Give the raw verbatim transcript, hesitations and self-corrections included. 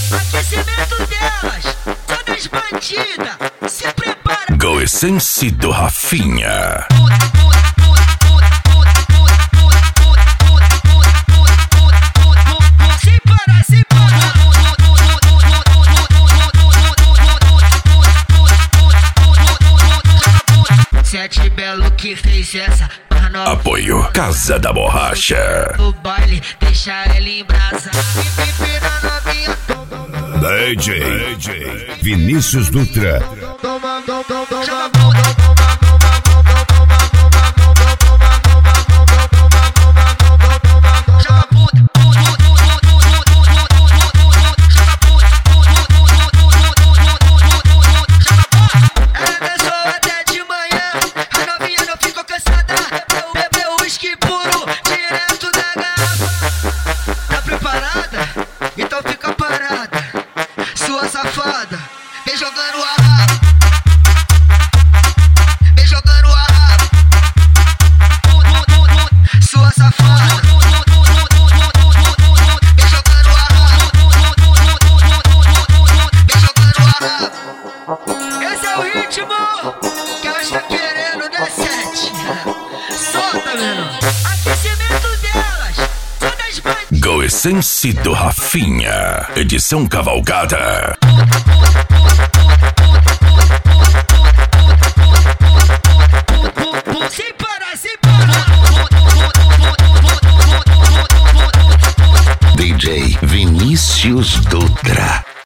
Aquecimento delas, todas bandidas, se prepara. Go Essence do Rafinha. Sem parar, sem parar. Sete belo que fez essa. Apoio Casa da Borracha. O baile deixa ela em brasa. Empina novinha. D J, D J Vinícius Dutra. Então fica parada, sua safada. Vem jogando a raba, vem jogando a raba, sua safada. Vem jogando a raba, vem jogando a raba. Esse é o ritmo que ela está querendo, né, Sete? Solta, menino. Aquecimento delas, todas bandidas. Go Essence do Rafinha. Edição Cavalgada.